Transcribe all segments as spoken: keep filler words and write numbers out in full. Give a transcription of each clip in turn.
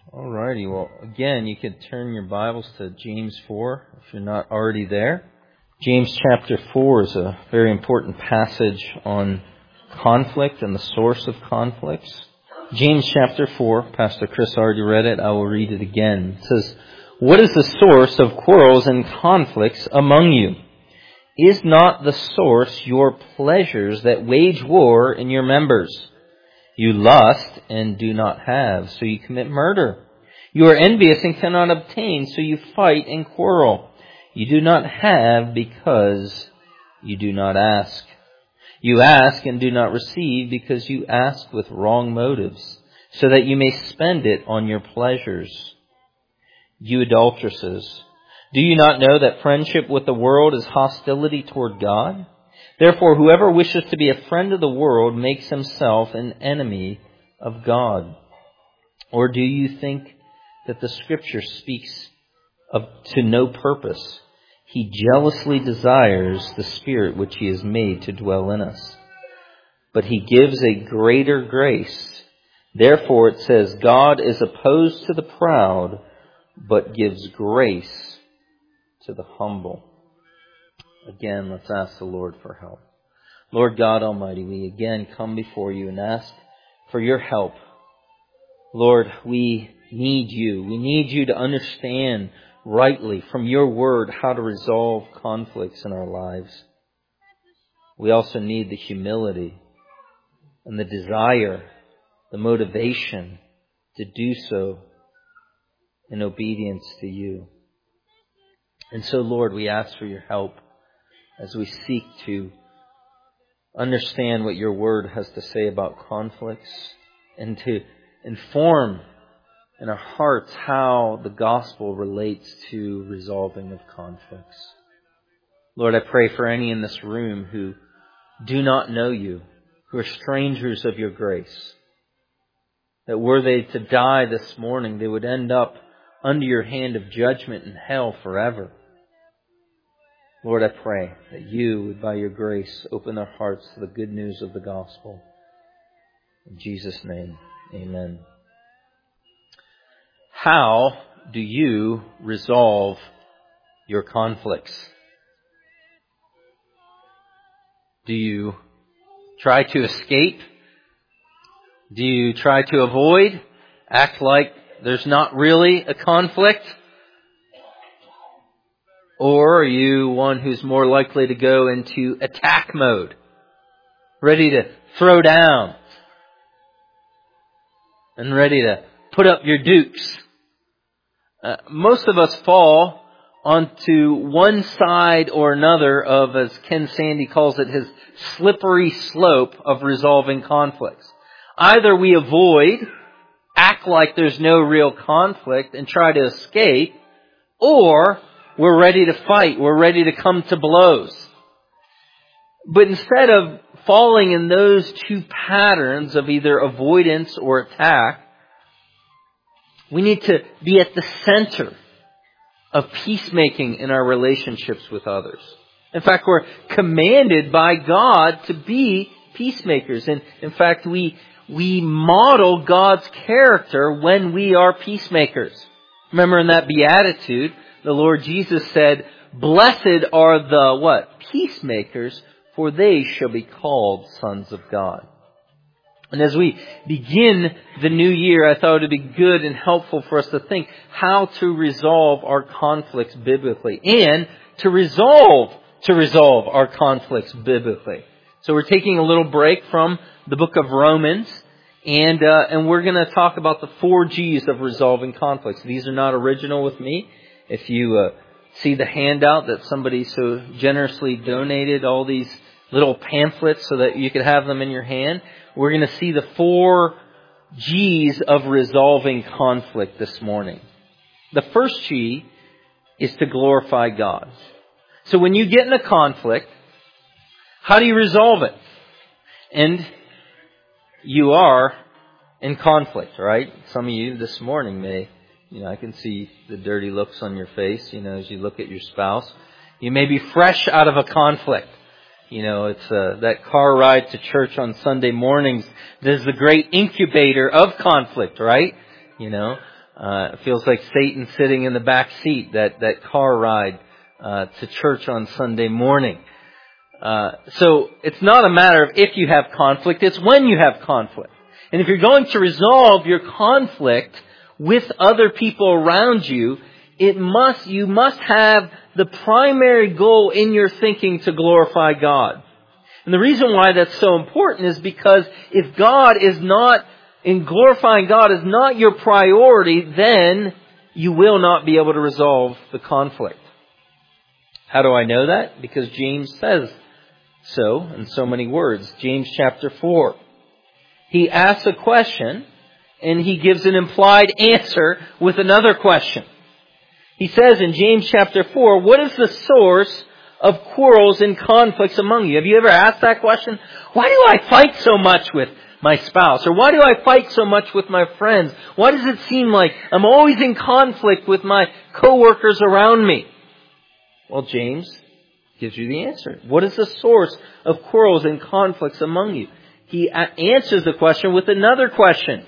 Alrighty, well, again, you can turn your Bibles to James four if you're not already there. James chapter four is a very important passage on conflict and the source of conflicts. James chapter four, Pastor Chris already read it, I will read it again. It says, "What is the source of quarrels and conflicts among you? Is not the source your pleasures that wage war in your members? You lust and do not have, so you commit murder. You are envious and cannot obtain, so you fight and quarrel. You do not have because you do not ask. You ask and do not receive because you ask with wrong motives, so that you may spend it on your pleasures. You adulteresses, do you not know that friendship with the world is hostility toward God? Therefore, whoever wishes to be a friend of the world makes himself an enemy of God. Or do you think that the Scripture speaks of to no purpose? He jealously desires the Spirit which He has made to dwell in us. But He gives a greater grace. Therefore, it says, God is opposed to the proud, but gives grace to the humble." Again, let's ask the Lord for help. Lord God Almighty, we again come before you and ask for your help. Lord, we need you. We need you to understand rightly from your word how to resolve conflicts in our lives. We also need the humility and the desire, the motivation to do so in obedience to you. And so, Lord, we ask for your help as we seek to understand what your word has to say about conflicts and to inform in our hearts how the gospel relates to resolving of conflicts. Lord, I pray for any in this room who do not know you, who are strangers of your grace, that were they to die this morning, they would end up under your hand of judgment in hell forever. Lord, I pray that you would, by your grace, open their hearts to the good news of the gospel. In Jesus' name, amen. How do you resolve your conflicts? Do you try to escape? Do you try to avoid? Act like there's not really a conflict? Or are you one who's more likely to go into attack mode, ready to throw down and ready to put up your dukes? Uh, most of us fall onto one side or another of, as Ken Sande calls it, his slippery slope of resolving conflicts. Either we avoid, act like there's no real conflict and try to escape, or we're ready to fight. We're ready to come to blows. But instead of falling in those two patterns of either avoidance or attack, we need to be at the center of peacemaking in our relationships with others. In fact, we're commanded by God to be peacemakers. And in fact, we, we model God's character when we are peacemakers. Remember in that beatitude, the Lord Jesus said, "Blessed are the," what? "Peacemakers, for they shall be called sons of God." And as we begin the new year, I thought it would be good and helpful for us to think how to resolve our conflicts biblically and to resolve, to resolve our conflicts biblically. So we're taking a little break from the book of Romans, and uh, and we're going to talk about the four G's of resolving conflicts. These are not original with me. If you uh, see the handout that somebody so generously donated, all these little pamphlets so that you could have them in your hand, we're going to see the four G's of resolving conflict this morning. The first G is to glorify God. So when you get in a conflict, how do you resolve it? And you are in conflict, right? Some of you this morning may, you know, I can see the dirty looks on your face, you know, as you look at your spouse. You may be fresh out of a conflict. You know, it's uh, that car ride to church on Sunday mornings. There's the great incubator of conflict, right? You know, Uh, it feels like Satan sitting in the back seat, that, that car ride uh, to church on Sunday morning. Uh, so it's not a matter of if you have conflict, it's when you have conflict. And if you're going to resolve your conflict with other people around you, it must, you must have the primary goal in your thinking to glorify God. And the reason why that's so important is because if God is not, in glorifying God is not your priority, then you will not be able to resolve the conflict. How do I know that? Because James says so in so many words. James chapter four. He asks a question and he gives an implied answer with another question. He says in James chapter four, what is the source of quarrels and conflicts among you? Have you ever asked that question? Why do I fight so much with my spouse? Or why do I fight so much with my friends? Why does it seem like I'm always in conflict with my coworkers around me? Well, James gives you the answer. What is the source of quarrels and conflicts among you? He answers the question with another question.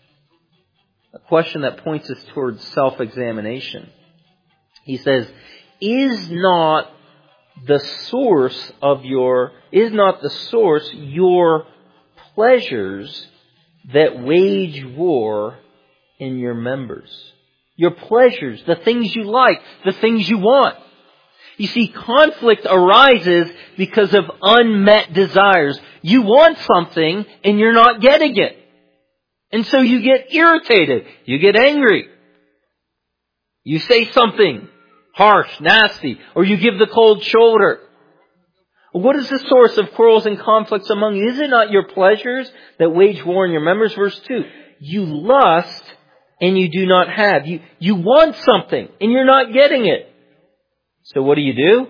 A question that points us towards self-examination. He says, is not the source of your, is not the source your pleasures that wage war in your members? Your pleasures, the things you like, the things you want. You see, conflict arises because of unmet desires. You want something and you're not getting it. And so you get irritated. You get angry. You say something harsh, nasty, or you give the cold shoulder. What is the source of quarrels and conflicts among you? Is it not your pleasures that wage war in your members? Verse two. You lust and you do not have. You, you want something and you're not getting it. So what do you do?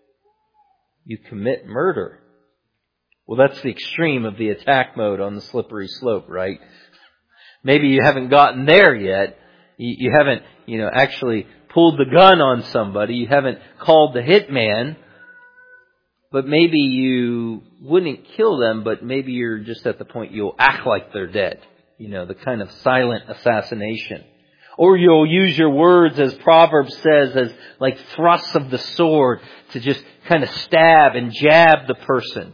You commit murder. Well, that's the extreme of the attack mode on the slippery slope, right? Maybe you haven't gotten there yet. You, you haven't, you know, actually pulled the gun on somebody. You haven't called the hitman. But maybe you wouldn't kill them, but maybe you're just at the point you'll act like they're dead. You know, the kind of silent assassination. Or you'll use your words, as Proverbs says, as like thrusts of the sword to just kind of stab and jab the person.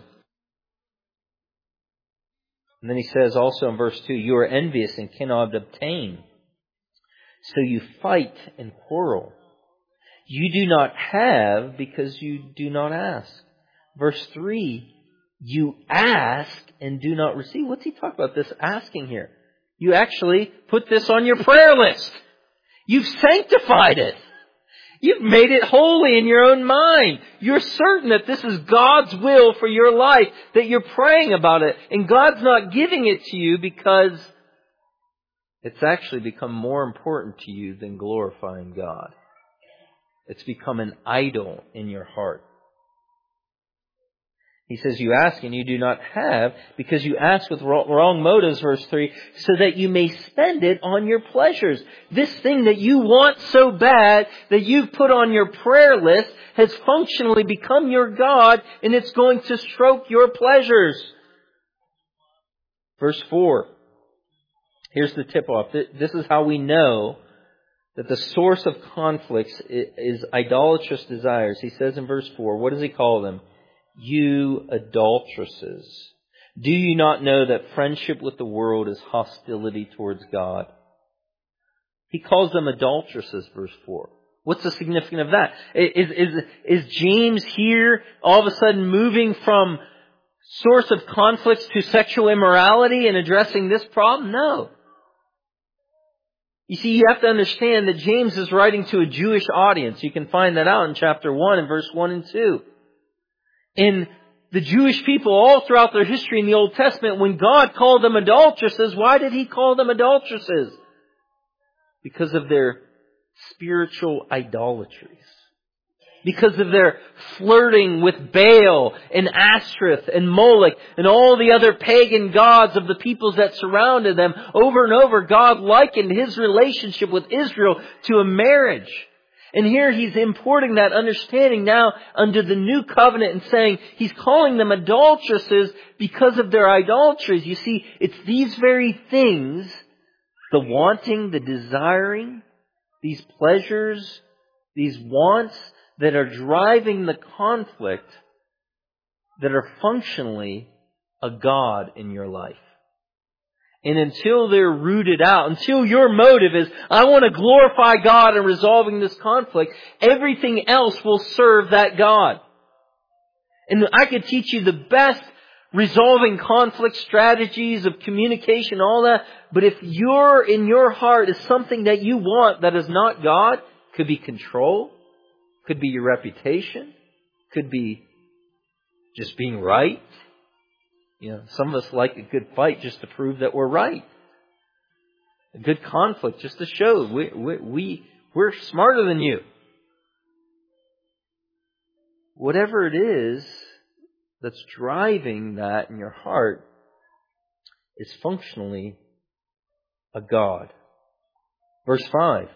And then he says also in verse two, you are envious and cannot obtain. So you fight and quarrel. You do not have because you do not ask. Verse three, you ask and do not receive. What's he talking about, this asking here? You actually put this on your prayer list. You've sanctified it. You've made it holy in your own mind. You're certain that this is God's will for your life, that you're praying about it. And God's not giving it to you because it's actually become more important to you than glorifying God. It's become an idol in your heart. He says, you ask and you do not have because you ask with wrong motives, verse three, so that you may spend it on your pleasures. This thing that you want so bad that you've put on your prayer list has functionally become your God, and it's going to stroke your pleasures. Verse four. Here's the tip-off. This is how we know that the source of conflicts is idolatrous desires. He says in verse four, what does he call them? You adulteresses. Do you not know that friendship with the world is hostility towards God? He calls them adulteresses, verse four. What's the significance of that? Is, is, is James here all of a sudden moving from source of conflicts to sexual immorality and addressing this problem? No. You see, you have to understand that James is writing to a Jewish audience. You can find that out in chapter one and verse one and two. In the Jewish people all throughout their history in the Old Testament, when God called them adulteresses, why did He call them adulteresses? Because of their spiritual idolatries. Because of their flirting with Baal and Ashtoreth and Moloch and all the other pagan gods of the peoples that surrounded them. Over and over, God likened His relationship with Israel to a marriage. And here He's importing that understanding now under the new covenant and saying He's calling them adulteresses because of their idolatries. You see, it's these very things, the wanting, the desiring, these pleasures, these wants that are driving the conflict that are functionally a god in your life. And until they're rooted out, until your motive is, I want to glorify God in resolving this conflict, everything else will serve that God. And I could teach you the best resolving conflict strategies of communication, all that. But if you're in your heart is something that you want that is not God, could be control, could be your reputation, could be just being right. You know, some of us like a good fight just to prove that we're right. A good conflict just to show we, we, we, we're smarter than you. Whatever it is that's driving that in your heart is functionally a god. Verse five.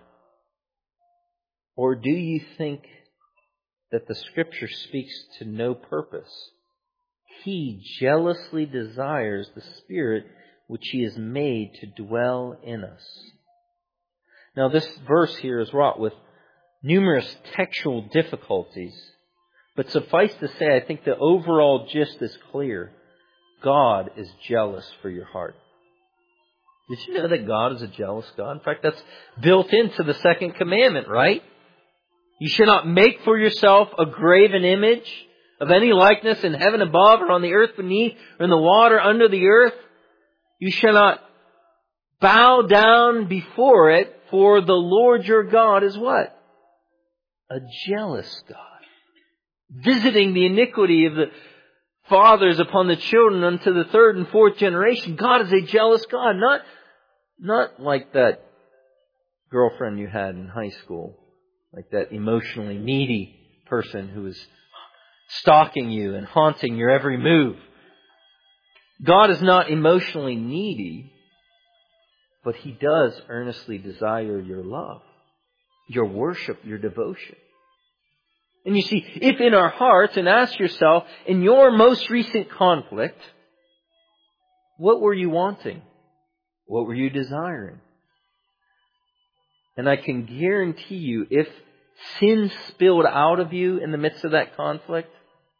Or do you think that the Scripture speaks to no purpose? He jealously desires the Spirit which He has made to dwell in us. Now this verse here is wrought with numerous textual difficulties. But suffice to say, I think the overall gist is clear. God is jealous for your heart. Did you know that God is a jealous God? In fact, that's built into the second commandment, right? You shall not make for yourself a graven image of any likeness in heaven above or on the earth beneath or in the water under the earth. You shall not bow down before it, for the Lord your God is what? A jealous God. Visiting the iniquity of the fathers upon the children unto the third and fourth generation. God is a jealous God. Not, not like that girlfriend you had in high school. Like that emotionally needy person who is stalking you and haunting your every move. God is not emotionally needy, but He does earnestly desire your love, your worship, your devotion. And you see, if in our hearts, and ask yourself, in your most recent conflict, what were you wanting? What were you desiring? And I can guarantee you, if sin spilled out of you in the midst of that conflict,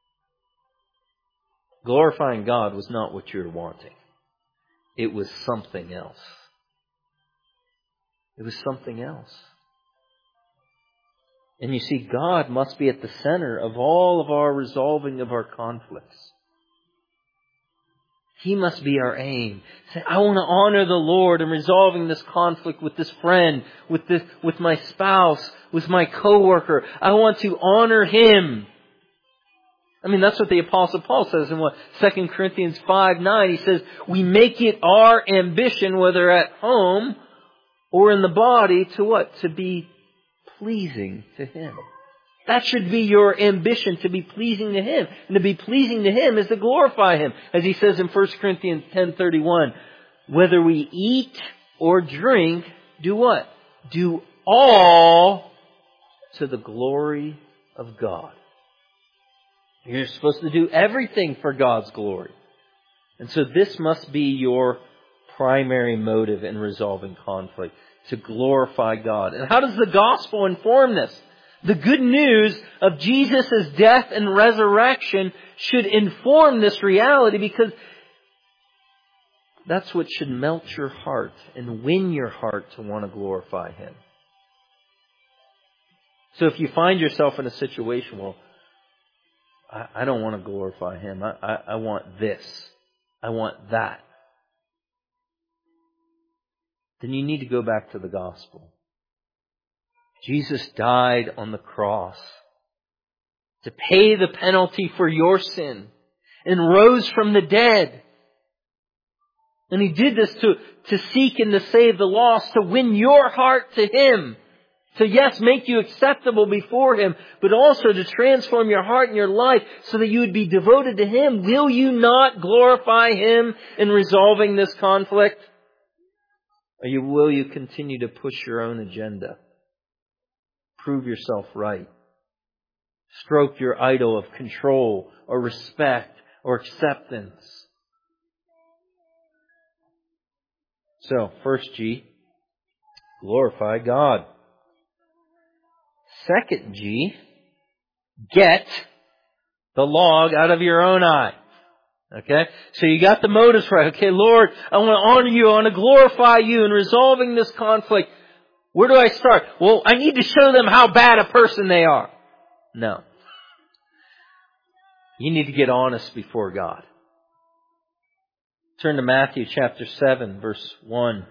glorifying God was not what you were wanting. It was something else. It was something else. And you see, God must be at the center of all of our resolving of our conflicts. He must be our aim. Say, I want to honor the Lord in resolving this conflict with this friend, with this, with my spouse, with my coworker. I want to honor Him. I mean, that's what the Apostle Paul says in what Second Corinthians five nine. He says, we make it our ambition, whether at home or in the body, to what? To be pleasing to Him. That should be your ambition, to be pleasing to Him. And to be pleasing to Him is to glorify Him. As he says in First Corinthians ten thirty-one, whether we eat or drink, do what? Do all to the glory of God. You're supposed to do everything for God's glory. And so this must be your primary motive in resolving conflict, to glorify God. And how does the gospel inform this? The good news of Jesus' death and resurrection should inform this reality, because that's what should melt your heart and win your heart to want to glorify Him. So if you find yourself in a situation, well, I, I don't want to glorify Him. I, I, I want this. I want that. Then you need to go back to the gospel. Jesus died on the cross to pay the penalty for your sin and rose from the dead. And He did this to, to seek and to save the lost, to win your heart to Him. To, yes, make you acceptable before Him, but also to transform your heart and your life so that you would be devoted to Him. Will you not glorify Him in resolving this conflict? Or you, will you continue to push your own agenda? Prove yourself right. Stroke your idol of control or respect or acceptance. So, first G, Glorify God. Second G, get the log out of your own eye. Okay? So you got the motives right. Okay, Lord, I want to honor you. I want to glorify you in resolving this conflict. Where do I start? Well, I need to show them how bad a person they are. No. You need to get honest before God. Turn to Matthew chapter seven, verse one.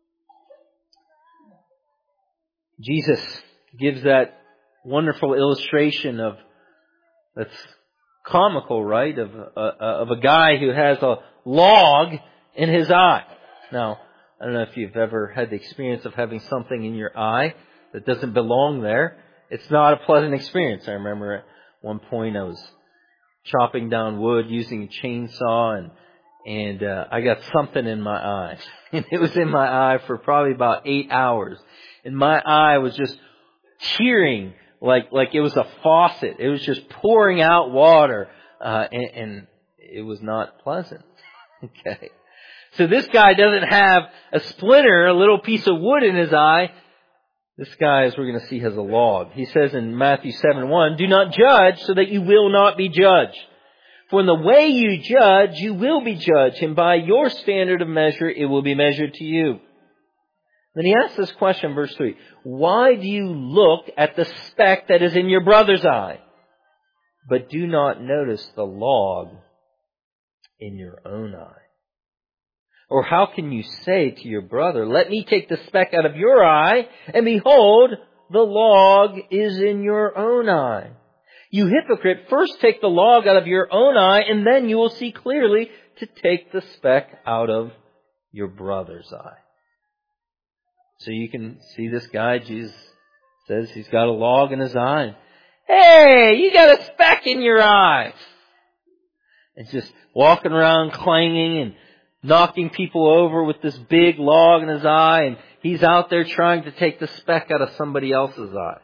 Jesus gives that wonderful illustration of, that's comical, right? Of, uh, of a guy who has a log in his eye. Now, I don't know if you've ever had the experience of having something in your eye that doesn't belong there. It's not a pleasant experience. I remember at one point I was chopping down wood using a chainsaw, and and uh, I got something in my eye. And it was in my eye for probably about eight hours. And my eye was just tearing like like it was a faucet. It was just pouring out water, uh, and, and it was not pleasant. Okay. So this guy doesn't have a splinter, a little piece of wood in his eye. This guy, as we're going to see, has a log. He says in Matthew seven one, do not judge so that you will not be judged. For in the way you judge, you will be judged, and by your standard of measure, it will be measured to you. Then he asks this question, verse three. Why do you look at the speck that is in your brother's eye, but do not notice the log in your own eye? Or how can you say to your brother, let me take the speck out of your eye, and behold, the log is in your own eye? You hypocrite, first take the log out of your own eye, and then you will see clearly to take the speck out of your brother's eye. So you can see this guy, Jesus says he's got a log in his eye. Hey, you got a speck in your eye. It's just walking around clanging and knocking people over with this big log in his eye, and he's out there trying to take the speck out of somebody else's eye.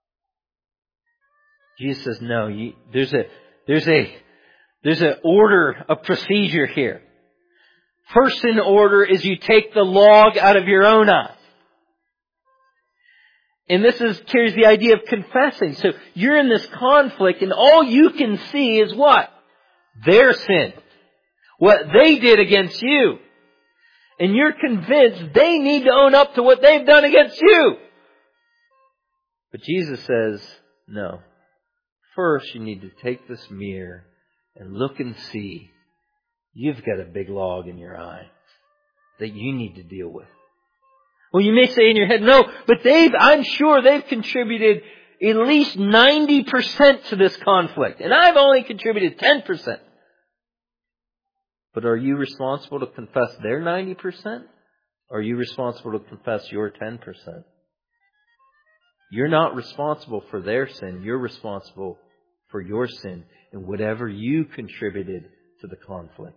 Jesus says, no, you, there's a, there's a, there's an order, a procedure here. First in order is you take the log out of your own eye. And this is, carries the idea of confessing. So you're in this conflict and all you can see is what? Their sin. What they did against you. And you're convinced they need to own up to what they've done against you. But Jesus says, no. First, you need to take this mirror and look and see you've got a big log in your eye that you need to deal with. Well, you may say in your head, no, but they've, I'm sure they've contributed at least ninety percent to this conflict, and I've only contributed ten percent. But are you responsible to confess their ninety percent? Or are you responsible to confess your ten percent? You're not responsible for their sin. You're responsible for your sin and whatever you contributed to the conflict.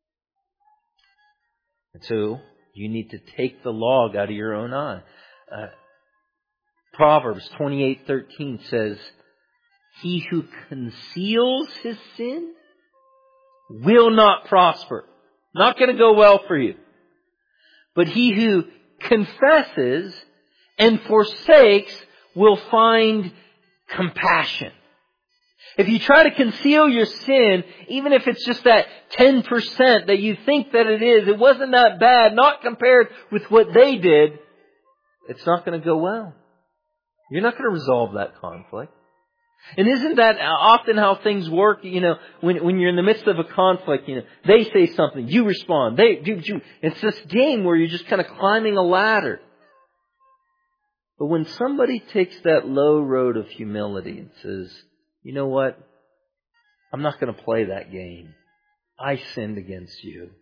And so, you need to take the log out of your own eye. Uh, Proverbs twenty-eight thirteen says, he who conceals his sin will not prosper. Not going to go well for you. But he who confesses and forsakes will find compassion. If you try to conceal your sin, even if it's just that ten percent that you think that it is, it wasn't that bad, not compared with what they did, it's not going to go well. You're not going to resolve that conflict. And isn't that often how things work? You know, when when you're in the midst of a conflict, you know, they say something, you respond. They do. You, it's this game where you're just kind of climbing a ladder. But when somebody takes that low road of humility and says, you know what? I'm not going to play that game. I sinned against you.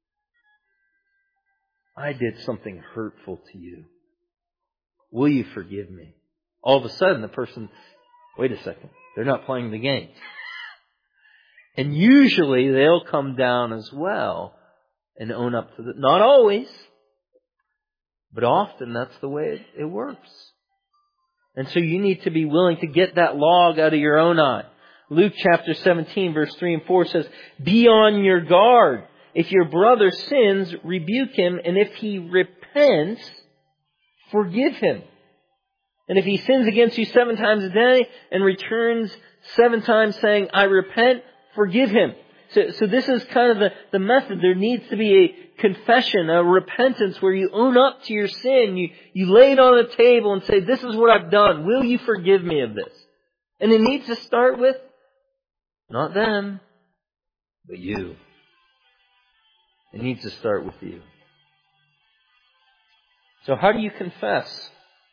I did something hurtful to you. Will you forgive me? All of a sudden, the person, wait a second, they're not playing the game. And usually they'll come down as well and own up to the, not always, but often that's the way it, it works. And so you need to be willing to get that log out of your own eye. Luke chapter seventeen, verse three and four says, be on your guard. If your brother sins, rebuke him, and if he repents, forgive him. And if he sins against you seven times a day and returns seven times saying, I repent, forgive him. So, so this is kind of the, the method. There needs to be a confession, a repentance where you own up to your sin. You, you lay it on the table and say, this is what I've done. Will you forgive me of this? And it needs to start with, not them, but you. It needs to start with you. So how do you confess?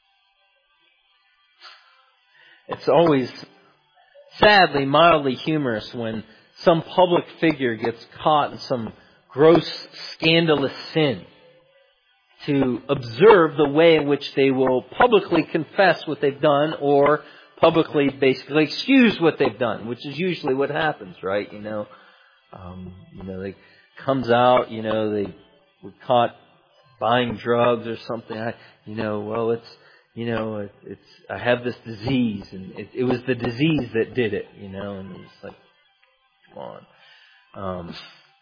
It's always sadly, mildly humorous when some public figure gets caught in some gross, scandalous sin, to observe the way in which they will publicly confess what they've done or publicly basically excuse what they've done, which is usually what happens, right? You know, um, you know, they comes out, you know, they were caught buying drugs or something. I, you know, well, it's, you know, it, it's, I have this disease, and it, it was the disease that did it, you know, and it's like, come on. Um,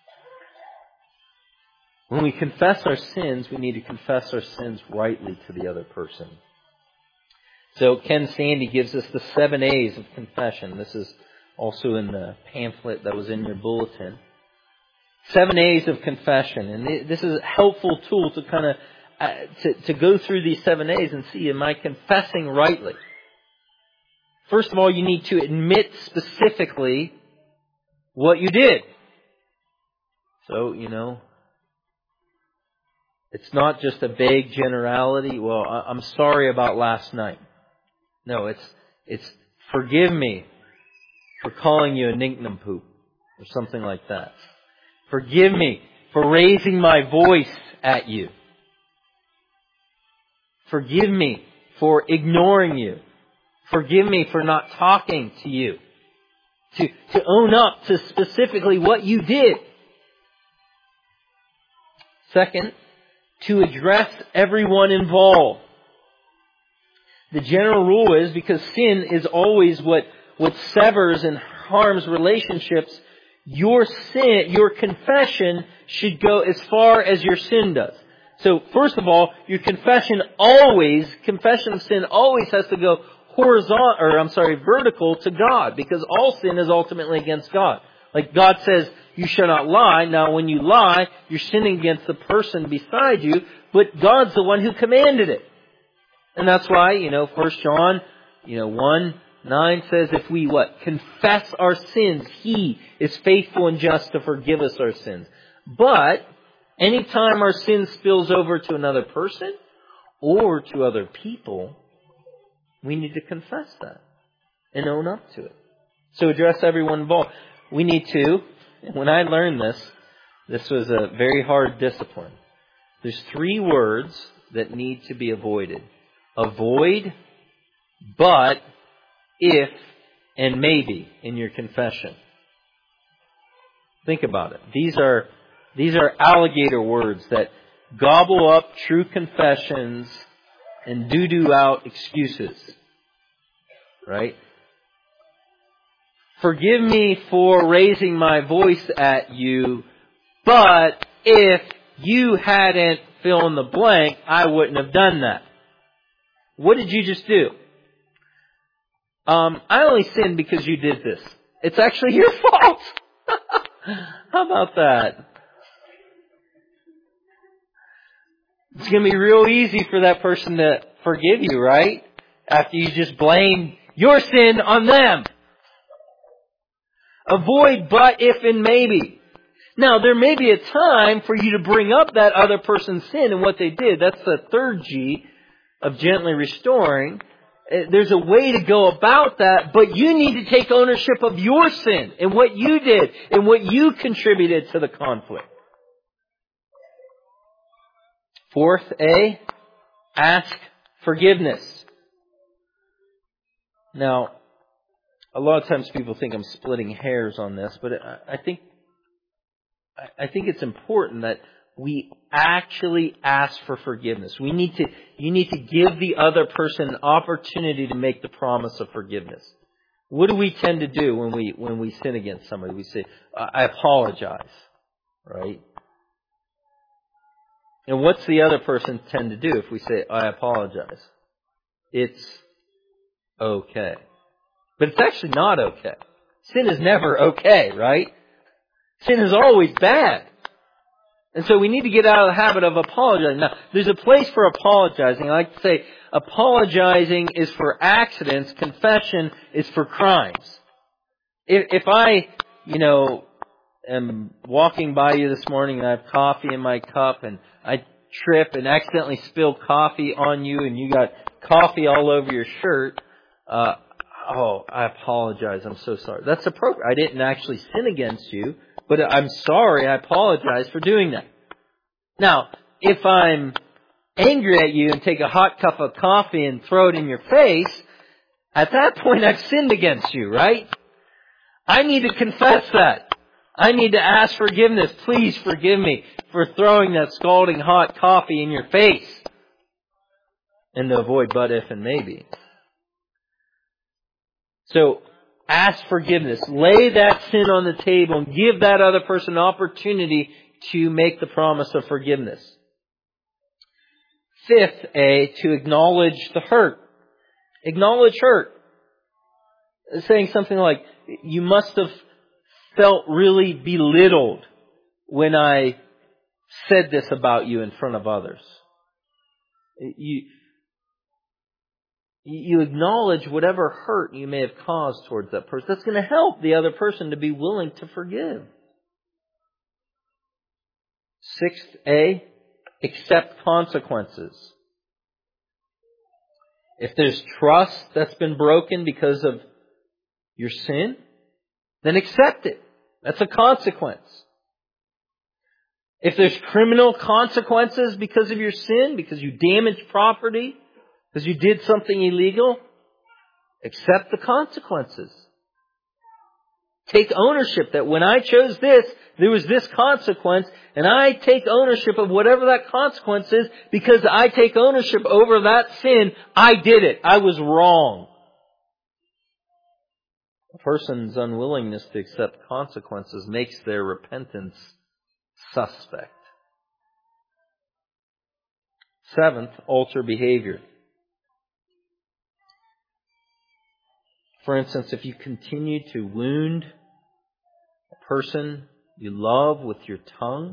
when we confess our sins, we need to confess our sins rightly to the other person. So Ken Sandy gives us the seven A's of confession. This is also in the pamphlet that was in your bulletin. Seven A's of confession. And this is a helpful tool to kind of uh, to, to go through these seven A's and see, am I confessing rightly? First of all, you need to admit specifically what you did. So, you know, it's not just a vague generality. Well, I'm sorry about last night. No, it's it's forgive me for calling you a nincompoop or something like that. Forgive me for raising my voice at you. Forgive me for ignoring you. Forgive me for not talking to you. To, to own up to specifically what you did. Second, to address everyone involved. The general rule is, because sin is always what, what severs and harms relationships, your sin, your confession should go as far as your sin does. So, first of all, your confession always, confession of sin always has to go horizontal, or I'm sorry, vertical to God, because all sin is ultimately against God. Like God says, you shall not lie. Now, when you lie, you're sinning against the person beside you, but God's the one who commanded it. And that's why, you know, First John, you know, one, nine says, if we, what? Confess our sins, He is faithful and just to forgive us our sins. But, anytime our sin spills over to another person, or to other people, we need to confess that and own up to it. So address everyone involved. We need to, when I learned this, this was a very hard discipline. There's three words that need to be avoided. Avoid, but, if, and maybe in your confession. Think about it. These are, these are alligator words that gobble up true confessions and doo-doo out excuses. Right? Forgive me for raising my voice at you, but if you hadn't fill in the blank, I wouldn't have done that. What did you just do? Um, I only sinned because you did this. It's actually your fault. How about that? It's going to be real easy for that person to forgive you, right? After you just blame your sin on them. Avoid but, if, and maybe. Now, there may be a time for you to bring up that other person's sin and what they did. That's the third G of gently restoring. There's a way to go about that, but you need to take ownership of your sin and what you did and what you contributed to the conflict. Fourth A, ask forgiveness. Now, a lot of times people think I'm splitting hairs on this, but I think I think it's important that we actually ask for forgiveness. We need to, you need to give the other person an opportunity to make the promise of forgiveness. What do we tend to do when we, when we sin against somebody? We say, I apologize, right? And what's the other person tend to do if we say, I apologize? It's okay. But it's actually not okay. Sin is never okay, right? Sin is always bad. And so we need to get out of the habit of apologizing. Now, there's a place for apologizing. I like to say apologizing is for accidents. Confession is for crimes. If, if I, you know, am walking by you this morning and I have coffee in my cup and I trip and accidentally spill coffee on you and you got coffee all over your shirt, uh, oh, I apologize. I'm so sorry. That's appropriate. I didn't actually sin against you, but I'm sorry. I apologize for doing that. Now, if I'm angry at you and take a hot cup of coffee and throw it in your face, at that point I've sinned against you, right? I need to confess that. I need to ask forgiveness. Please forgive me for throwing that scalding hot coffee in your face. And to avoid but if and maybe. So, ask forgiveness. Lay that sin on the table and give that other person an opportunity to make the promise of forgiveness. Fifth, A, to acknowledge the hurt. Acknowledge hurt. Saying something like, you must have felt really belittled when I said this about you in front of others. You, you acknowledge whatever hurt you may have caused towards that person. That's going to help the other person to be willing to forgive. Sixth A, accept consequences. If there's trust that's been broken because of your sin, then accept it. That's a consequence. If there's criminal consequences because of your sin, because you damaged property, because you did something illegal, accept the consequences. Take ownership that when I chose this, there was this consequence, and I take ownership of whatever that consequence is because I take ownership over that sin. I did it. I was wrong. A person's unwillingness to accept consequences makes their repentance suspect. Seventh, alter behavior. For instance, if you continue to wound a person you love with your tongue,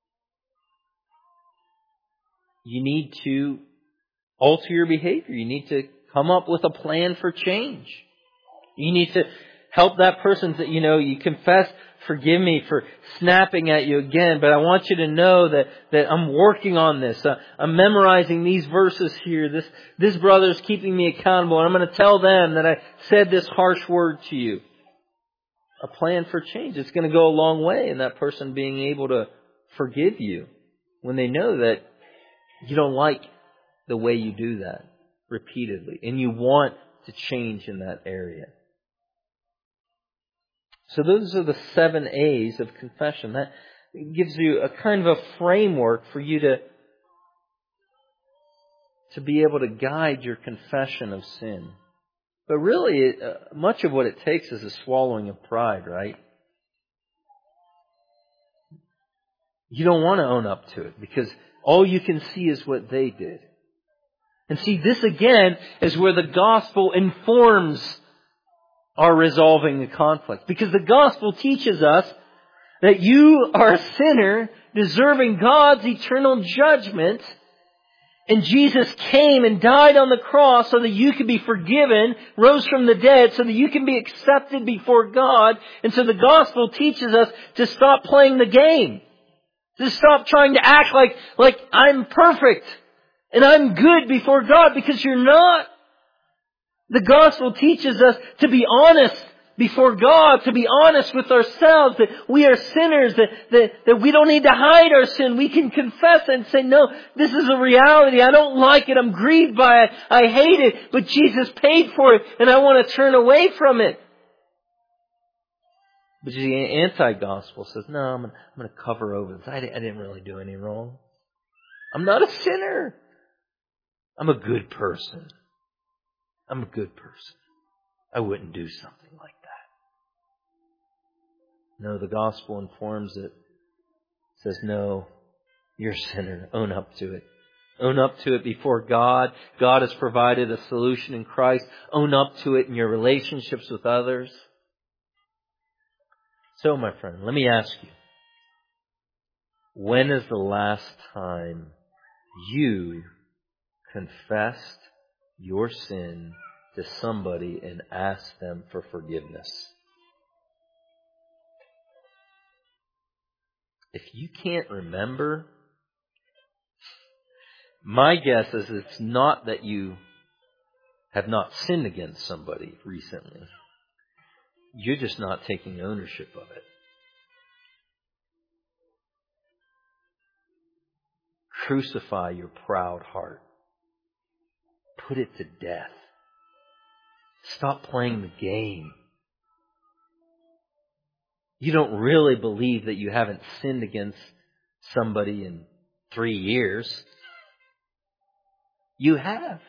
you need to alter your behavior. You need to come up with a plan for change. You need to help that person that, you know, you confess, forgive me for snapping at you again, but I want you to know that, that I'm working on this. Uh, I'm memorizing these verses here. This, this brother's keeping me accountable, and I'm going to tell them that I said this harsh word to you. A plan for change. It's going to go a long way in that person being able to forgive you when they know that you don't like the way you do that repeatedly, and you want to change in that area. So those are the seven A's of confession. That gives you a kind of a framework for you to, to be able to guide your confession of sin. But really, uh, much of what it takes is a swallowing of pride, right? You don't want to own up to it because all you can see is what they did. And see, this again is where the gospel informs are resolving the conflict. Because the gospel teaches us that you are a sinner deserving God's eternal judgment. And Jesus came and died on the cross so that you could be forgiven, rose from the dead so that you can be accepted before God. And so the gospel teaches us to stop playing the game. To stop trying to act like, like I'm perfect and I'm good before God, because you're not. The gospel teaches us to be honest before God, to be honest with ourselves, that we are sinners, that, that, that we don't need to hide our sin. We can confess it and say, no, this is a reality. I don't like it. I'm grieved by it. I hate it. But Jesus paid for it, and I want to turn away from it. But the anti-gospel says, no, I'm going, I'm going to cover over this. I, I didn't really do any wrong. I'm not a sinner. I'm a good person. I'm a good person. I wouldn't do something like that. No, the gospel informs it. It says, no, You're a sinner. Own up to it. Own up to it before God. God has provided a solution in Christ. Own up to it in your relationships with others. So, my friend, let me ask you. When is the last time you confessed your sin to somebody and asked them for forgiveness? If you can't remember, my guess is it's not that you have not sinned against somebody recently. You're just not taking ownership of it. Crucify your proud heart. Put it to death. Stop playing the game. You don't really believe that you haven't sinned against somebody in three years. You have.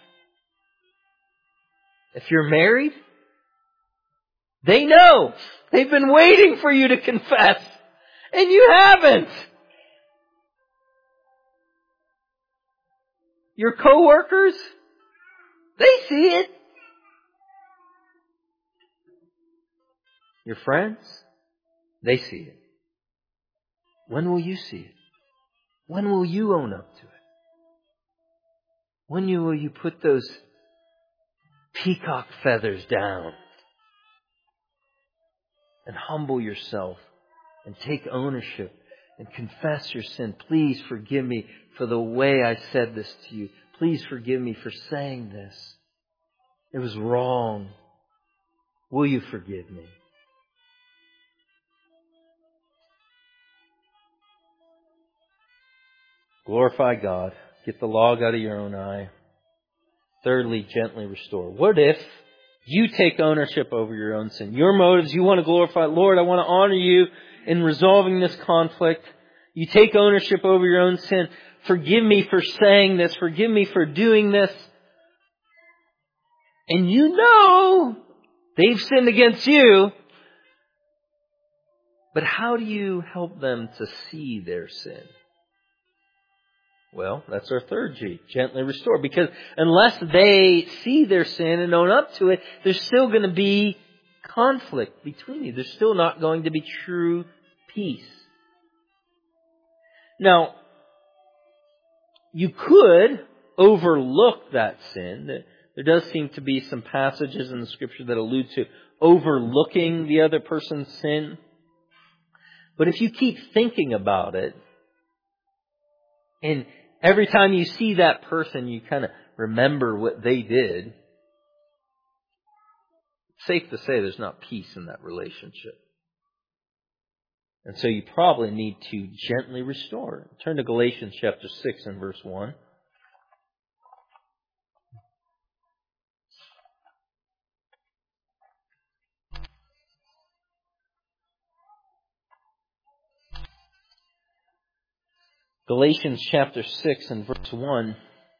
If you're married, they know. They've been waiting for you to confess. And you haven't. Your coworkers, they see it. Your friends, they see it. When will you see it? When will you own up to it? When will you put those peacock feathers down and humble yourself and take ownership and confess your sin? Please forgive me for the way I said this to you. Please forgive me for saying this. It was wrong. Will you forgive me? Glorify God. Get the log out of your own eye. Thirdly, gently restore. What if you take ownership over your own sin? Your motives, you want to glorify, Lord, I want to honor you in resolving this conflict. You take ownership over your own sin. Forgive me for saying this. Forgive me for doing this. And you know they've sinned against you. But how do you help them to see their sin? Well, that's our third G. Gently restore. Because unless they see their sin and own up to it, there's still going to be conflict between you. There's still not going to be true peace. Now, you could overlook that sin. There does seem to be some passages in the Scripture that allude to overlooking the other person's sin. But if you keep thinking about it, and every time you see that person, you kind of remember what they did, it's safe to say there's not peace in that relationship. And so you probably need to gently restore. Turn to Galatians chapter six and verse one. Galatians chapter six and verse one.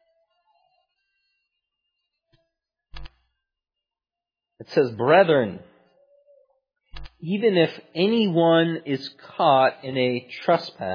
It says, "Brethren, even if anyone is caught in a trespass,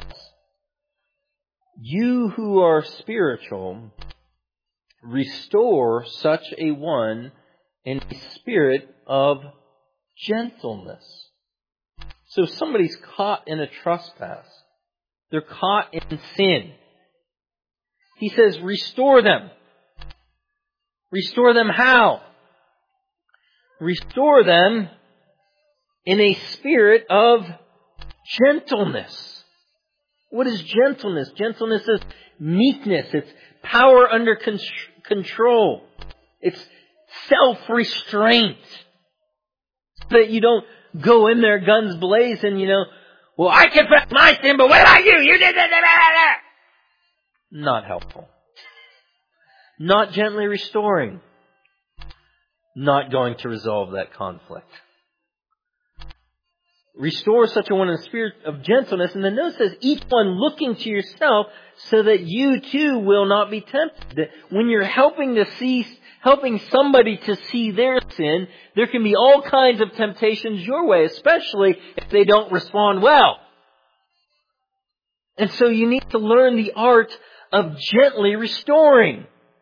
you who are spiritual, restore such a one in a spirit of gentleness." So if somebody's caught in a trespass, they're caught in sin, he says, restore them. Restore them how? Restore them in a spirit of gentleness. What is gentleness? Gentleness is meekness. It's power under con- control. It's self-restraint. So that you don't go in there guns blazing, you know, well, I confess my sin, but what about you? You did this. Not helpful. Not gently restoring. Not going to resolve that conflict. Restore such a one in a spirit of gentleness. And the note says, each one looking to yourself so that you too will not be tempted. When you're helping to see, helping somebody to see their sin, there can be all kinds of temptations your way, especially if they don't respond well. And so you need to learn the art of gently restoring.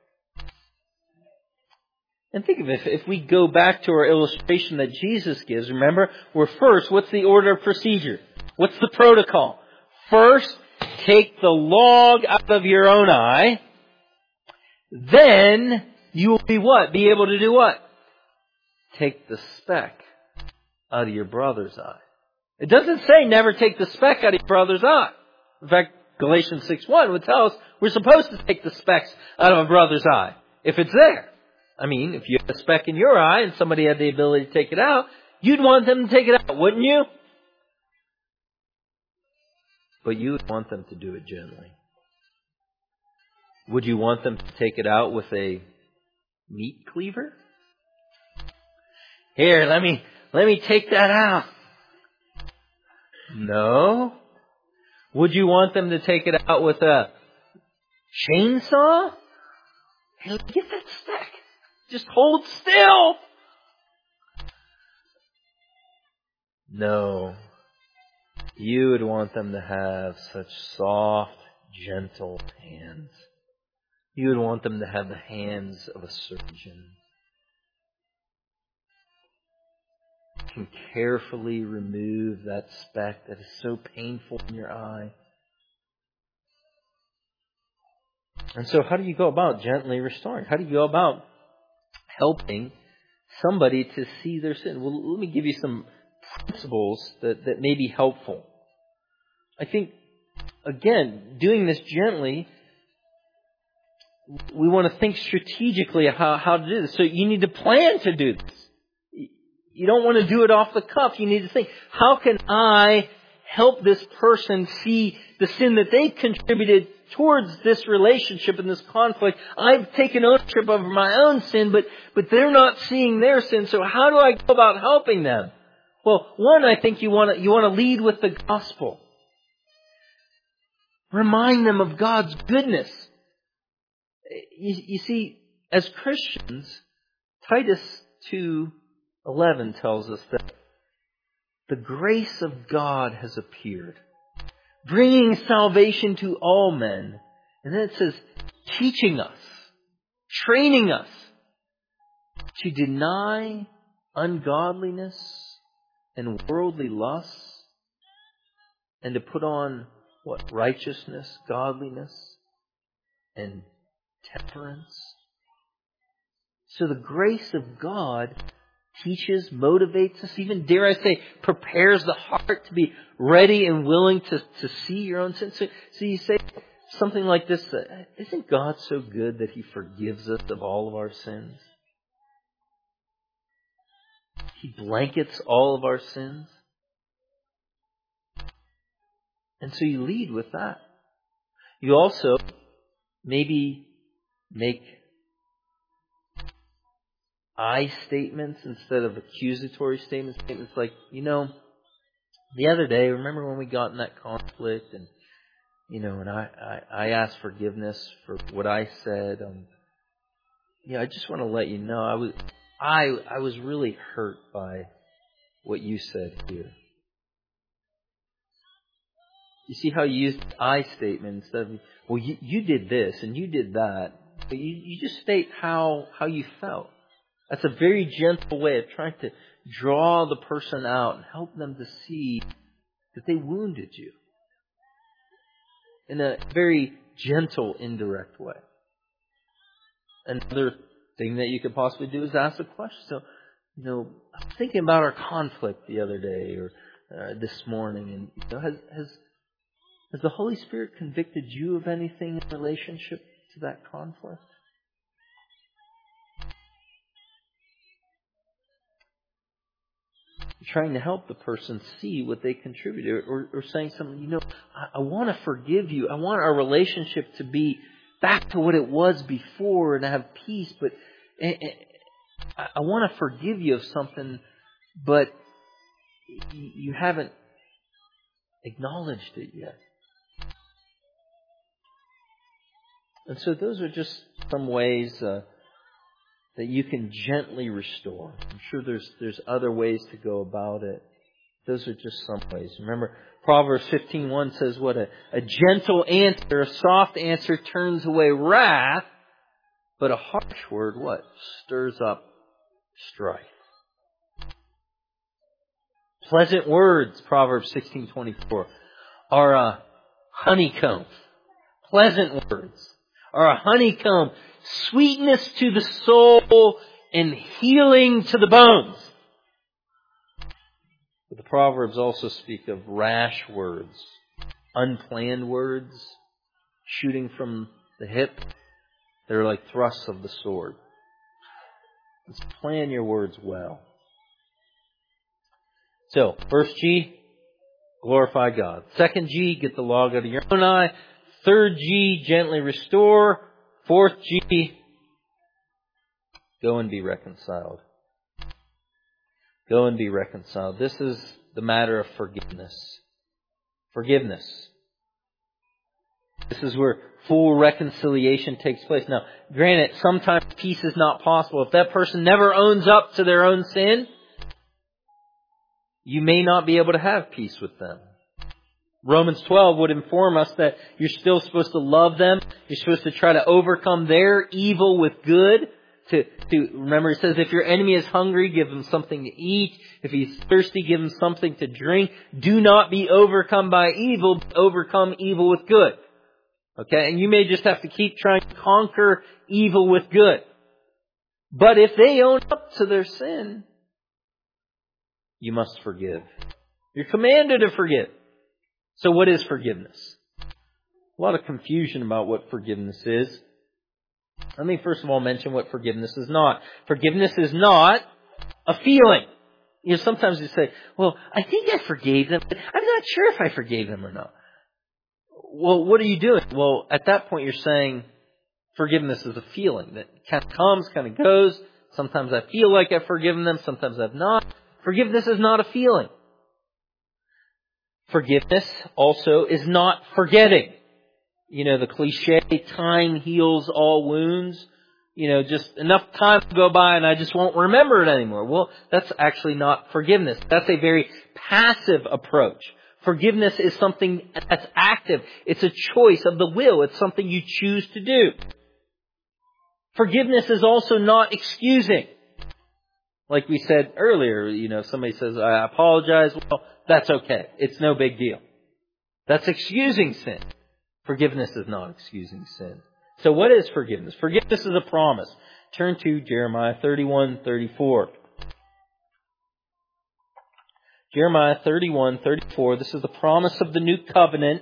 And think of it, if we go back to our illustration that Jesus gives, remember, we're first, what's the order of procedure? What's the protocol? First, take the log out of your own eye. Then, you will be what? Be able to do what? Take the speck out of your brother's eye. It doesn't say never take the speck out of your brother's eye. In fact, Galatians six one would tell us we're supposed to take the specks out of a brother's eye, if it's there. I mean, if you have a speck in your eye and somebody had the ability to take it out, you'd want them to take it out, wouldn't you? But you would want them to do it gently. Would you want them to take it out with a meat cleaver? Here, let me, let me take that out. No. Would you want them to take it out with a chainsaw? Hey, get that speck. Just hold still. No. You would want them to have such soft, gentle hands. You would want them to have the hands of a surgeon. Can carefully remove that speck that is so painful in your eye. And so how do you go about gently restoring? How do you go about helping somebody to see their sin? Well, let me give you some principles that, that may be helpful. I think, again, doing this gently, we want to think strategically how, how to do this. So you need to plan to do this. You don't want to do it off the cuff. You need to think, how can I help this person see the sin that they've contributed towards this relationship and this conflict? I've taken ownership over my own sin, but, but they're not seeing their sin. So how do I go about helping them? Well, one, I think you want to, you want to lead with the gospel. Remind them of God's goodness. You, you see, as Christians, Titus two eleven tells us that the grace of God has appeared, bringing salvation to all men. And then it says, teaching us, training us to deny ungodliness and worldly lusts, and to put on what? Righteousness, godliness, and temperance. So the grace of God teaches, motivates us, even, dare I say, prepares the heart to be ready and willing to, to see your own sins. So, so you say something like this, uh, isn't God so good that He forgives us of all of our sins? He blankets all of our sins. And so you lead with that. You also maybe make I statements instead of accusatory statements. Statements like, you know, the other day, remember when we got in that conflict and, you know, and I, I, I asked forgiveness for what I said. Um, yeah, I just want to let you know, I was, I, I was really hurt by what you said here. You see how you use the I statement instead of, well, you, you did this and you did that. But you, you just state how, how you felt. That's a very gentle way of trying to draw the person out and help them to see that they wounded you. In a very gentle, indirect way. Another thing that you could possibly do is ask a question. So, you know, I was thinking about our conflict the other day or uh, this morning, and you know, has has has the Holy Spirit convicted you of anything in relationship to that conflict? Trying to help the person see what they contributed, or, or saying something, you know, I, I want to forgive you. I want our relationship to be back to what it was before and to have peace, but I, I, I want to forgive you of something, but you haven't acknowledged it yet. And so those are just some ways uh, that you can gently restore. I'm sure there's there's other ways to go about it. Those are just some ways. Remember, Proverbs fifteen one says what? A, a gentle answer, a soft answer turns away wrath, but a harsh word, what? Stirs up strife. Pleasant words, Proverbs sixteen twenty-four, are a honeycomb. Pleasant words are a honeycomb. Sweetness to the soul and healing to the bones. But the Proverbs also speak of rash words, unplanned words, shooting from the hip. They're like thrusts of the sword. Let's plan your words well. So, first G, glorify God. Second G, get the log out of your own eye. Third G, gently restore. Fourth G, go and be reconciled. Go and be reconciled. This is the matter of forgiveness. Forgiveness. This is where full reconciliation takes place. Now, granted, sometimes peace is not possible. If that person never owns up to their own sin, you may not be able to have peace with them. Romans twelve would inform us that you're still supposed to love them. You're supposed to try to overcome their evil with good. To, to remember, it says, if your enemy is hungry, give him something to eat. If he's thirsty, give him something to drink. Do not be overcome by evil, but overcome evil with good. Okay? And you may just have to keep trying to conquer evil with good. But if they own up to their sin, you must forgive. You're commanded to forgive. So what is forgiveness? A lot of confusion about what forgiveness is. Let me first of all mention what forgiveness is not. Forgiveness is not a feeling. You know, sometimes you say, well, I think I forgave them, but I'm not sure if I forgave them or not. Well, what are you doing? Well, at that point you're saying forgiveness is a feeling that kind of comes, kind of goes. Sometimes I feel like I've forgiven them, sometimes I've not. Forgiveness is not a feeling. Forgiveness also is not forgetting. You know, the cliche, time heals all wounds. You know, just enough time to go by and I just won't remember it anymore. Well, that's actually not forgiveness. That's a very passive approach. Forgiveness is something that's active. It's a choice of the will. It's something you choose to do. Forgiveness is also not excusing. Like we said earlier, you know, if somebody says, I apologize, well, that's okay. It's no big deal. That's excusing sin. Forgiveness is not excusing sin. So what is forgiveness? Forgiveness is a promise. Turn to Jeremiah thirty-one thirty-four. Jeremiah thirty-one thirty-four. This is the promise of the new covenant.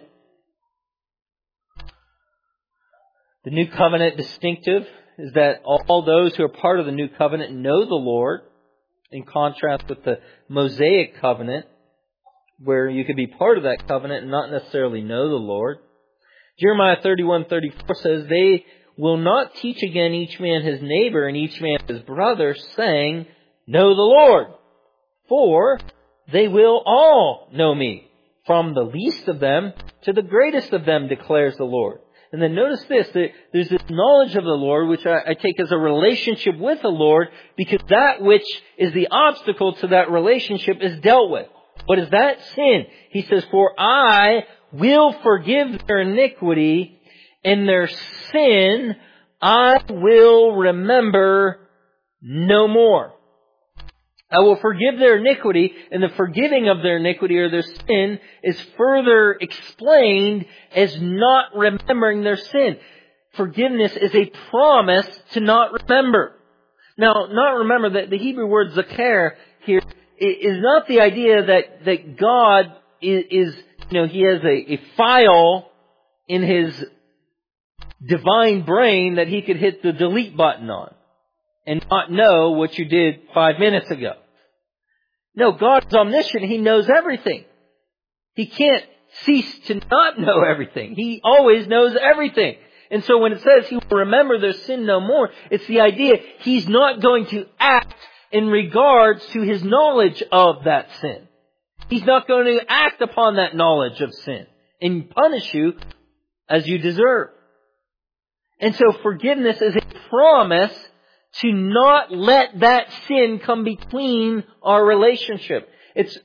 The new covenant distinctive is that all those who are part of the new covenant know the Lord, in contrast with the Mosaic covenant, where you could be part of that covenant and not necessarily know the Lord. Jeremiah thirty-one thirty-four says, they will not teach again each man his neighbor and each man his brother, saying, know the Lord. For they will all know me, from the least of them to the greatest of them, declares the Lord. And then notice this, that there's this knowledge of the Lord, which I, I take as a relationship with the Lord, because that which is the obstacle to that relationship is dealt with. What is that? Sin. He says, for I will forgive their iniquity, and their sin I will remember no more. I will forgive their iniquity, and the forgiving of their iniquity or their sin is further explained as not remembering their sin. Forgiveness is a promise to not remember. Now, not remember, that the Hebrew word zakar here is not the idea that, that God is, is, you know, He has a, a file in His divine brain that He could hit the delete button on and not know what you did five minutes ago. No, God is omniscient. He knows everything. He can't cease to not know everything. He always knows everything. And so when it says He will remember their sin no more, it's the idea He's not going to act in regards to His knowledge of that sin. He's not going to act upon that knowledge of sin and punish you as you deserve. And so forgiveness is a promise to not let that sin come between our relationship. It's, it's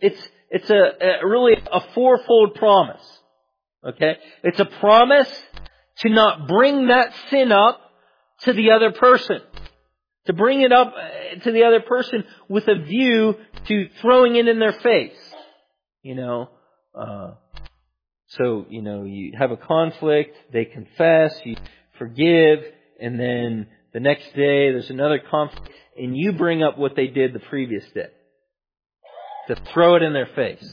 it's a, a really a fourfold promise. Okay? It's a promise to not bring that sin up to the other person. To bring it up to the other person with a view to throwing it in their face. You know, uh, so, you know, you have a conflict, they confess, you forgive, and then the next day there's another conflict, and you bring up what they did the previous day. To throw it in their face.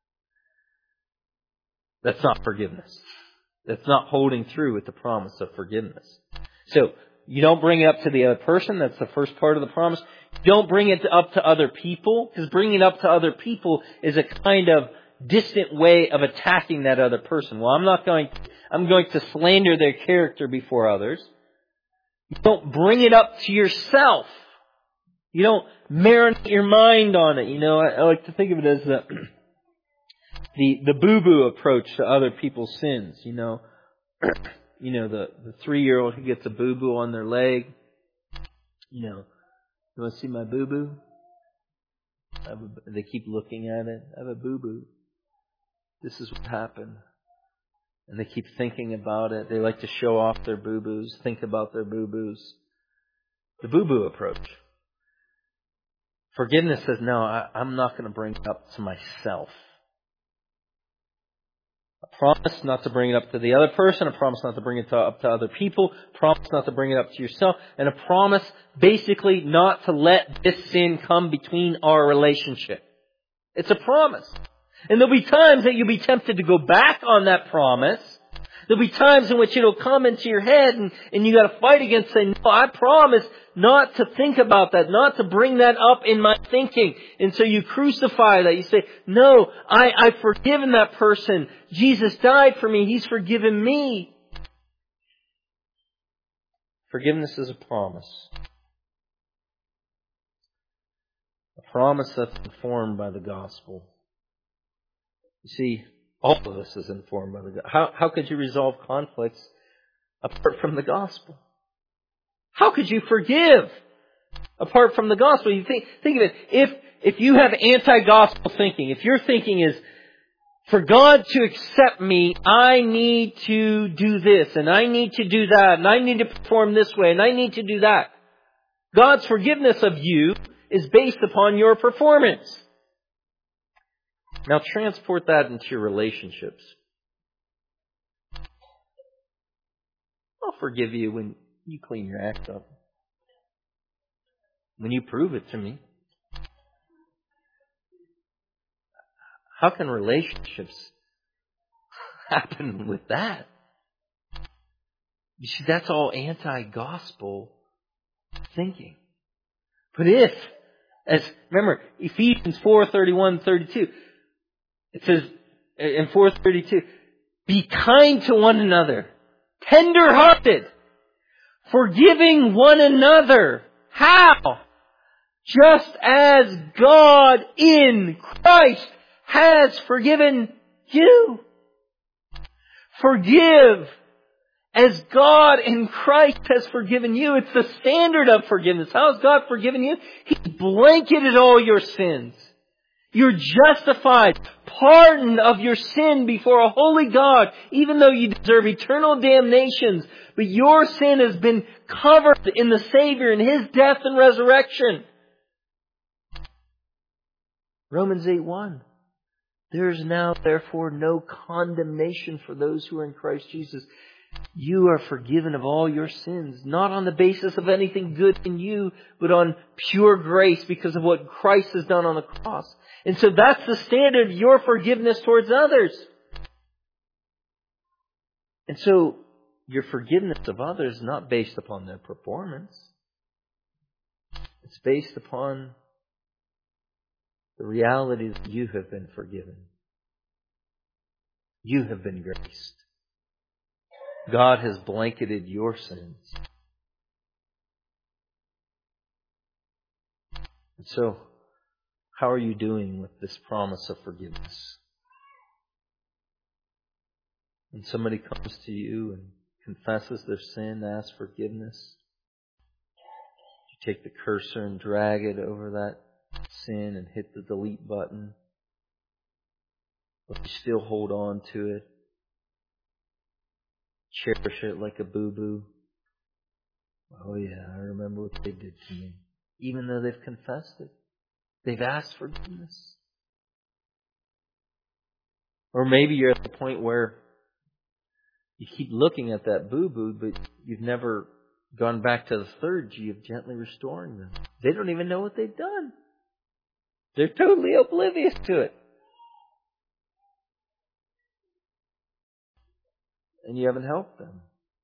That's not forgiveness. That's not holding through with the promise of forgiveness. So, you don't bring it up to the other person. That's the first part of the promise. You don't bring it up to other people, because bringing it up to other people is a kind of distant way of attacking that other person. Well, I'm not going, I'm going to slander their character before others. You don't bring it up to yourself. You don't marinate your mind on it. You know, I, I like to think of it as the, the, the boo-boo approach to other people's sins, you know. You know, the, the three-year-old who gets a boo-boo on their leg. You know, you want to see my boo-boo? I have a, they keep looking at it. I have a boo-boo. This is what happened. And they keep thinking about it. They like to show off their boo-boos, think about their boo-boos. The boo-boo approach. Forgiveness says, no, I, I'm not going to bring it up to myself. A promise not to bring it up to the other person, a promise not to bring it to, up to other people, a promise not to bring it up to yourself, and a promise basically not to let this sin come between our relationship. It's a promise. And there'll be times that you'll be tempted to go back on that promise. There'll be times in which it'll come into your head and, and you gotta fight against saying, no, I promise not to think about that, not to bring that up in my thinking. And so you crucify that. You say, no, I, I've forgiven that person. Jesus died for me. He's forgiven me. Forgiveness is a promise. A promise that's informed by the gospel. You see, all of this is informed by the gospel. How, how could you resolve conflicts apart from the gospel? How could you forgive apart from the gospel? You think, think of it. If, if you have anti-gospel thinking, if your thinking is, for God to accept me, I need to do this, and I need to do that, and I need to perform this way, and I need to do that. God's forgiveness of you is based upon your performance. Now transport that into your relationships. I'll forgive you when you clean your act up. When you prove it to me. How can relationships happen with that? You see, that's all anti-gospel thinking. But if, as remember, Ephesians four thirty-one thirty-two, it says in four thirty-two, be kind to one another, tender-hearted, forgiving one another. How? Just as God in Christ has forgiven you. Forgive as God in Christ has forgiven you. It's the standard of forgiveness. How has God forgiven you? He blanketed all your sins. You're justified, pardoned of your sin before a holy God, even though you deserve eternal damnations. But your sin has been covered in the Savior, in His death and resurrection. Romans eight one. There is now, therefore, no condemnation for those who are in Christ Jesus. You are forgiven of all your sins, not on the basis of anything good in you, but on pure grace because of what Christ has done on the cross. And so that's the standard of your forgiveness towards others. And so your forgiveness of others is not based upon their performance. It's based upon the reality that you have been forgiven. You have been graced. God has blanketed your sins. And so, how are you doing with this promise of forgiveness? When somebody comes to you and confesses their sin, asks forgiveness, you take the cursor and drag it over that sin and hit the delete button. But you still hold on to it. Cherish it like a boo-boo. Oh yeah, I remember what they did to me. Even though they've confessed it. They've asked forgiveness. Or maybe you're at the point where you keep looking at that boo-boo, but you've never gone back to the third G of gently restoring them. They don't even know what they've done. They're totally oblivious to it. And you haven't helped them.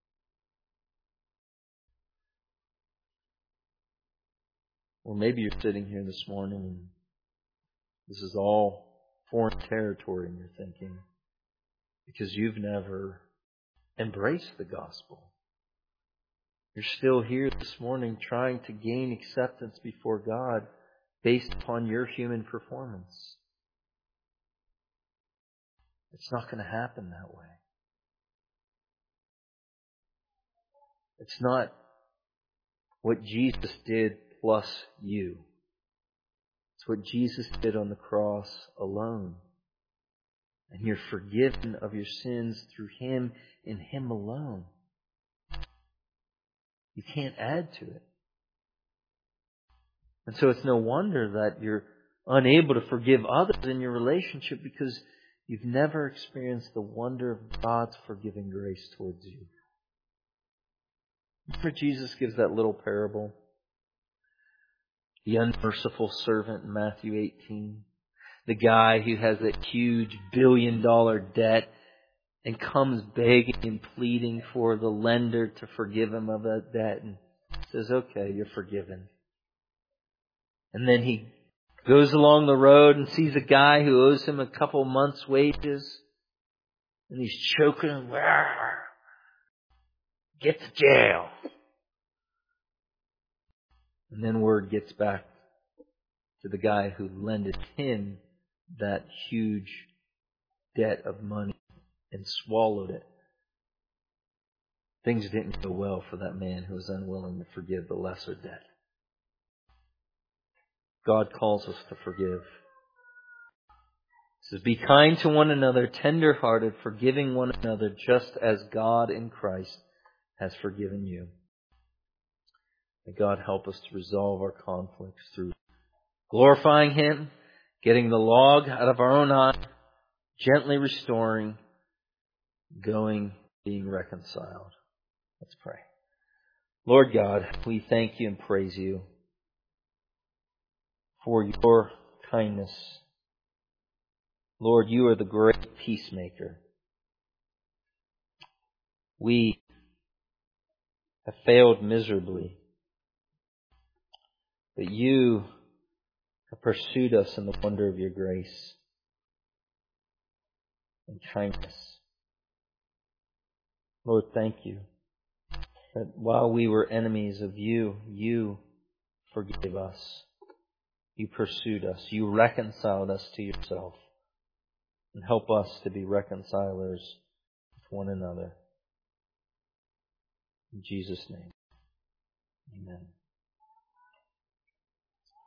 Or maybe you're sitting here this morning and this is all foreign territory and you're thinking, because you've never embraced the gospel. You're still here this morning trying to gain acceptance before God based upon your human performance. It's not going to happen that way. It's not what Jesus did plus you. It's what Jesus did on the cross alone. And you're forgiven of your sins through Him and Him alone. You can't add to it. And so it's no wonder that you're unable to forgive others in your relationship because you've never experienced the wonder of God's forgiving grace towards you. Remember Jesus gives that little parable? The unmerciful servant in Matthew eighteen. The guy who has that huge billion dollar debt and comes begging and pleading for the lender to forgive him of that debt and says, okay, you're forgiven. And then he goes along the road and sees a guy who owes him a couple months' wages. And he's choking him. Get to jail. And then word gets back to the guy who lended him that huge debt of money and swallowed it. Things didn't go well for that man who was unwilling to forgive the lesser debt. God calls us to forgive. He says, be kind to one another, tender-hearted, forgiving one another, just as God in Christ has forgiven you. May God help us to resolve our conflicts through glorifying Him, getting the log out of our own eye, gently restoring, going, being reconciled. Let's pray. Lord God, we thank You and praise You for Your kindness. Lord, You are the great peacemaker. We have failed miserably, but You have pursued us in the wonder of Your grace and kindness. Lord, thank You that while we were enemies of You, You forgave us. You pursued us. You reconciled us to Yourself. And help us to be reconcilers with one another. In Jesus' name, amen.